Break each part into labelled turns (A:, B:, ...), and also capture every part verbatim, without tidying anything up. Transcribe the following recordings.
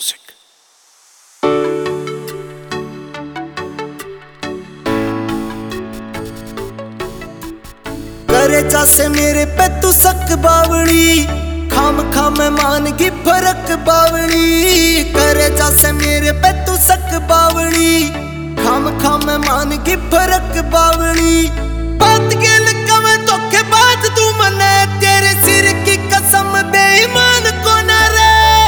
A: Music.
B: करे जैसे मेरे पे तू सक बावड़ी, खाम खाम मान की फरक बावड़ी। करे जैसे मेरे पे तू सक बावड़ी, खाम खाम मान की फरक बावड़ी। बात गेल कवे धोखे बात तू मने, तेरे सिर की कसम बेईमान को न रे।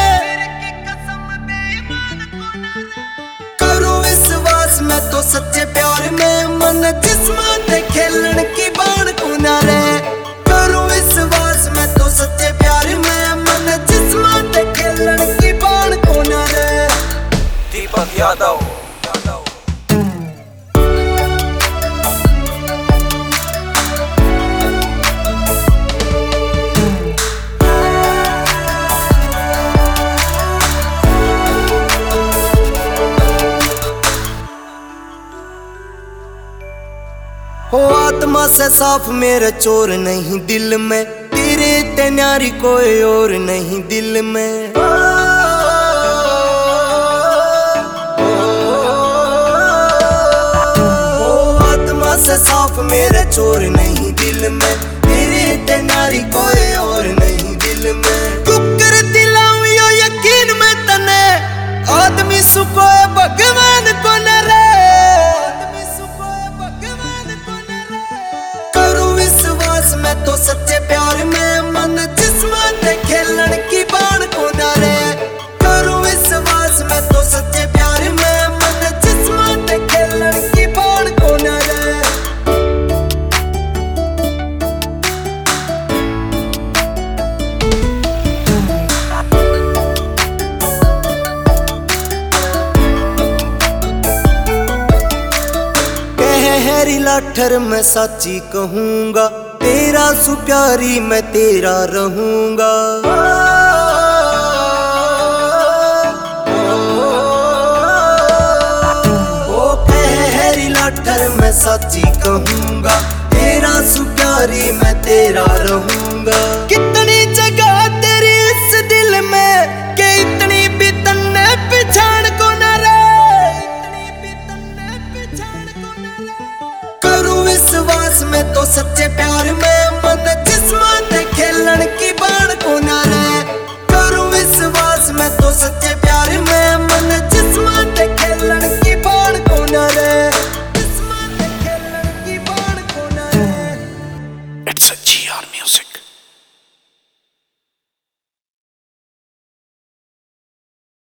B: करो विश्वास मैं तो सच्चे प्यार में, मन जिस्मान खेलन की बाण को न रे। करो विश्वास मैं तो सच्चे प्यार में, मन जिस्मान खेलन की बाण को न रे।
A: दीपक यादव।
B: हो आत्मा से साफ मेरे चोर नहीं दिल में, तेरे ते न्यारी कोई और नहीं दिल में। हो आत्मा से साफ मेरे चोर नहीं दिल में, तेरे ते न्यारी कोई और नहीं दिल में। तू कर दिलाऊं यो यकीन में तने, आदमी सुको भगवान को न रे। मैं तो सच्चे प्यार में, मन जिस्मान खेलन की बाण को न रे। करूं विश्वास मैं तो सच्चे प्यार में, मन जिस्मान खेलन की बाण को न रे। कहे हैरी लाठर मैं साची कहूंगा, तेरा सु प्यारी मैं तेरा रहूंगा। ओ कहे हैरी लाठर मैं सच्ची कहूंगा, तेरा सु प्यारी मैं तेरा रहूंगा।